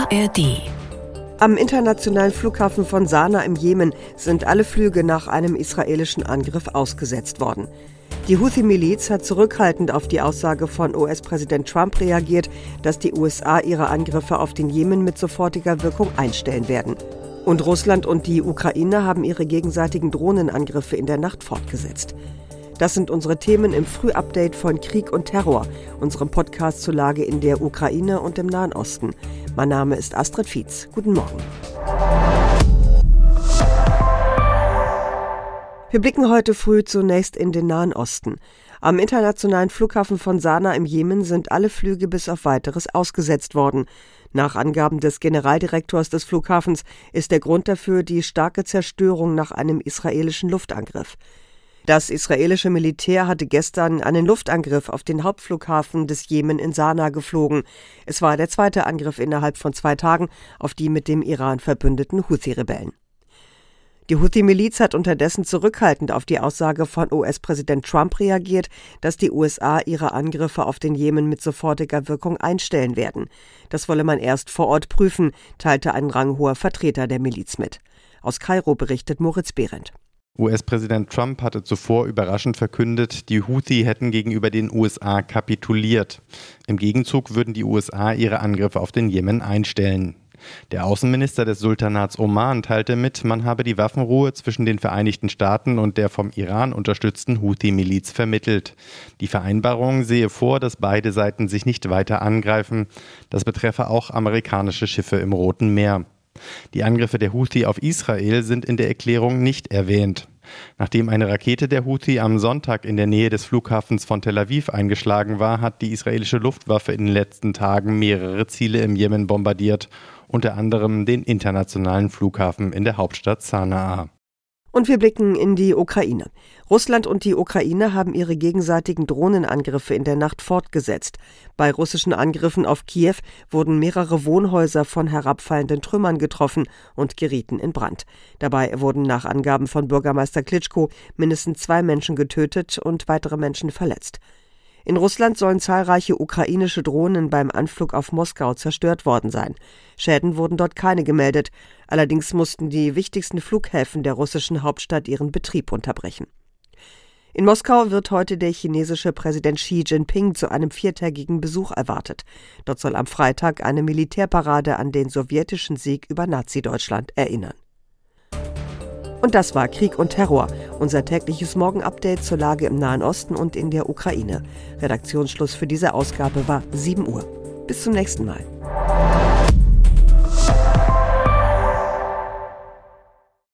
ARD. Am internationalen Flughafen von Sanaa im Jemen sind alle Flüge nach einem israelischen Angriff ausgesetzt worden. Die Houthi-Miliz hat zurückhaltend auf die Aussage von US-Präsident Trump reagiert, dass die USA ihre Angriffe auf den Jemen mit sofortiger Wirkung einstellen werden. Und Russland und die Ukraine haben ihre gegenseitigen Drohnenangriffe in der Nacht fortgesetzt. Das sind unsere Themen im Frühupdate von Krieg und Terror, unserem Podcast zur Lage in der Ukraine und im Nahen Osten. Mein Name ist Astrid Fietz. Guten Morgen. Wir blicken heute früh zunächst in den Nahen Osten. Am internationalen Flughafen von Sanaa im Jemen sind alle Flüge bis auf Weiteres ausgesetzt worden. Nach Angaben des Generaldirektors des Flughafens ist der Grund dafür die starke Zerstörung nach einem israelischen Luftangriff. Das israelische Militär hatte gestern einen Luftangriff auf den Hauptflughafen des Jemen in Sanaa geflogen. Es war der zweite Angriff innerhalb von 2 Tagen auf die mit dem Iran verbündeten Houthi-Rebellen. Die Houthi-Miliz hat unterdessen zurückhaltend auf die Aussage von US-Präsident Trump reagiert, dass die USA ihre Angriffe auf den Jemen mit sofortiger Wirkung einstellen werden. Das wolle man erst vor Ort prüfen, teilte ein ranghoher Vertreter der Miliz mit. Aus Kairo berichtet Moritz Behrendt. US-Präsident Trump hatte zuvor überraschend verkündet, die Houthi hätten gegenüber den USA kapituliert. Im Gegenzug würden die USA ihre Angriffe auf den Jemen einstellen. Der Außenminister des Sultanats Oman teilte mit, man habe die Waffenruhe zwischen den Vereinigten Staaten und der vom Iran unterstützten Houthi-Miliz vermittelt. Die Vereinbarung sehe vor, dass beide Seiten sich nicht weiter angreifen. Das betreffe auch amerikanische Schiffe im Roten Meer. Die Angriffe der Houthi auf Israel sind in der Erklärung nicht erwähnt. Nachdem eine Rakete der Houthi am Sonntag in der Nähe des Flughafens von Tel Aviv eingeschlagen war, hat die israelische Luftwaffe in den letzten Tagen mehrere Ziele im Jemen bombardiert, unter anderem den internationalen Flughafen in der Hauptstadt Sanaa. Und wir blicken in die Ukraine. Russland und die Ukraine haben ihre gegenseitigen Drohnenangriffe in der Nacht fortgesetzt. Bei russischen Angriffen auf Kiew wurden mehrere Wohnhäuser von herabfallenden Trümmern getroffen und gerieten in Brand. Dabei wurden nach Angaben von Bürgermeister Klitschko mindestens 2 Menschen getötet und weitere Menschen verletzt. In Russland sollen zahlreiche ukrainische Drohnen beim Anflug auf Moskau zerstört worden sein. Schäden wurden dort keine gemeldet. Allerdings mussten die wichtigsten Flughäfen der russischen Hauptstadt ihren Betrieb unterbrechen. In Moskau wird heute der chinesische Präsident Xi Jinping zu einem 4-tägigen Besuch erwartet. Dort soll am Freitag eine Militärparade an den sowjetischen Sieg über Nazi-Deutschland erinnern. Und das war Krieg und Terror, unser tägliches Morgenupdate zur Lage im Nahen Osten und in der Ukraine. Redaktionsschluss für diese Ausgabe war 7 Uhr. Bis zum nächsten Mal.